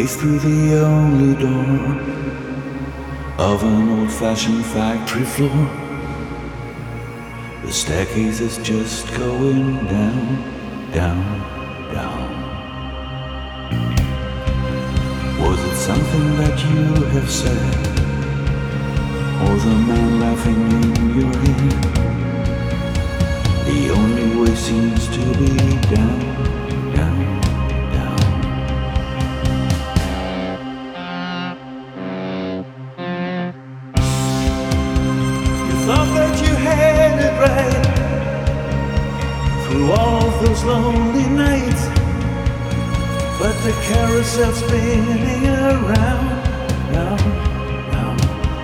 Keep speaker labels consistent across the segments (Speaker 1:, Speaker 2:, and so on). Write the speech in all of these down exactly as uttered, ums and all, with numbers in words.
Speaker 1: gaze through the only door of an old-fashioned factory floor. The staircase is just going down, down, down. Was it something that you have said, or the man laughing in your head? The only way seems to be down, down, down. You thought that you had it right through all of those lonely nights, but the carousel spinning around, round, round.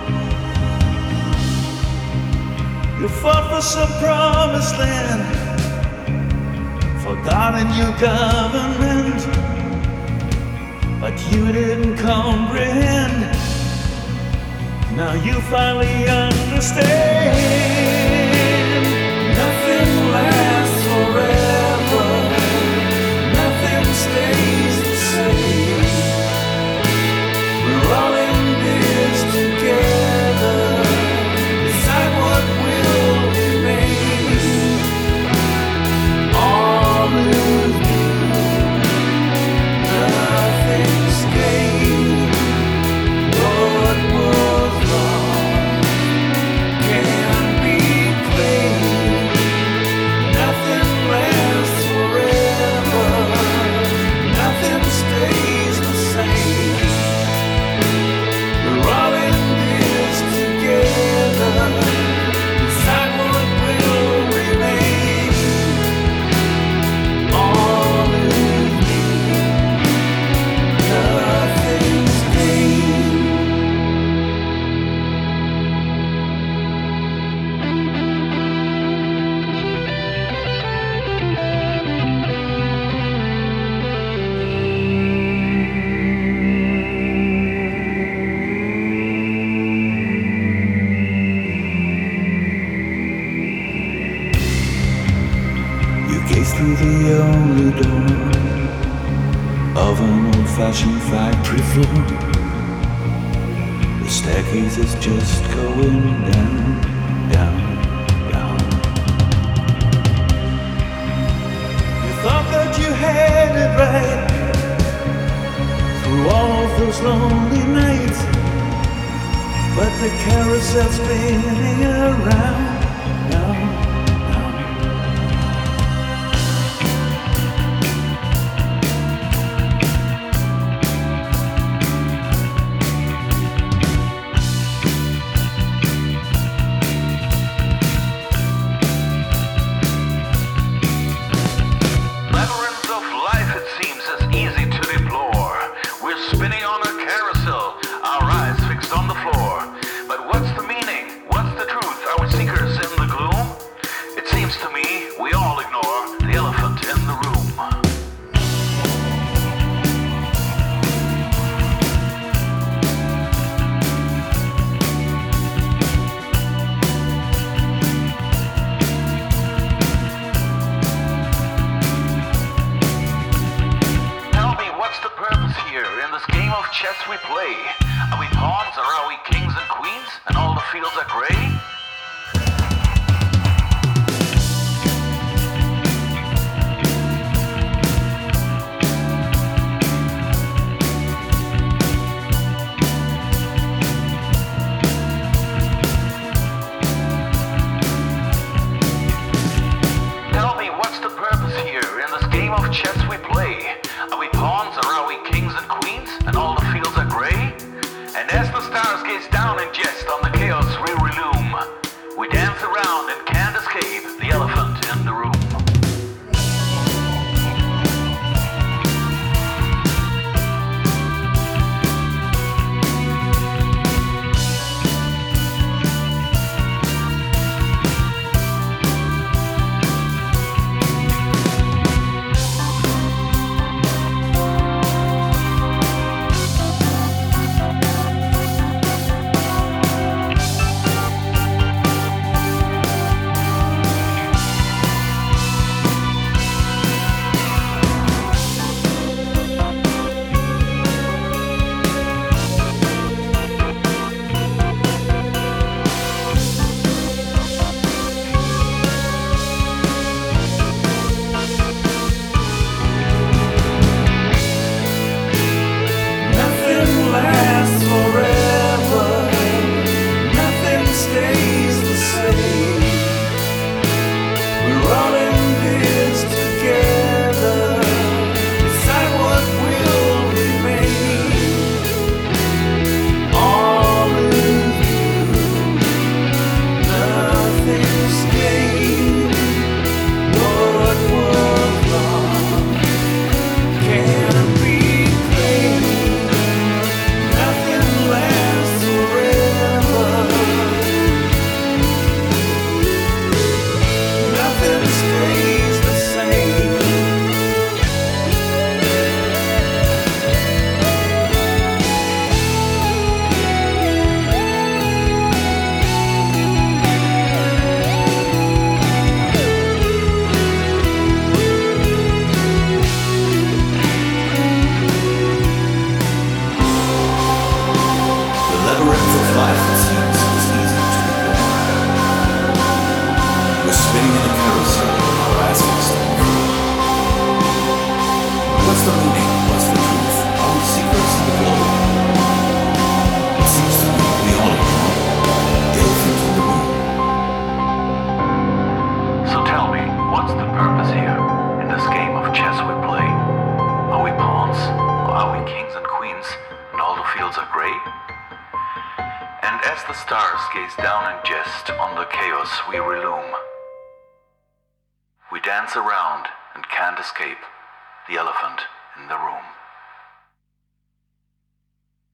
Speaker 1: You fought for some promised land, for God and your government, but you didn't comprehend. Now you finally understand. Nothing lasts forever, nothing stays the same. We're all in this together. Decide what will remain. All is new, nothing's gained. What was lost can be claimed. Nothing lasts forever, nothing stays the same. We're all in this together. Decide what will remain. All is new, nothing's gained. You gaze through the only door of an old-fashioned factory floor. The staircase is just going down, down, down. You thought that you had it right through all of those lonely nights, but the carousel spinning around, down, down.
Speaker 2: Labyrinth of life, it seems as easy to deplore. We're spinning on a carousel, our eyes fixed on the floor. But what's the meaning? What's the truth? Are we seekers in the gloom? It seems to me we all ignore the elephant in the room. Tell me, what's the purpose here in this game of chess we play? Are we pawns or are we kings and queens and all the fields are gray? Tell me, what's the purpose here in this game of chess we play? Are we pawns or are we kings and queens and all the fields are gray? And as the stars gaze down in jest on the chaos we relume, rains and all the fields are grey? And as the stars gaze down in jest on the chaos we relume, we dance around and can't escape the elephant in the room.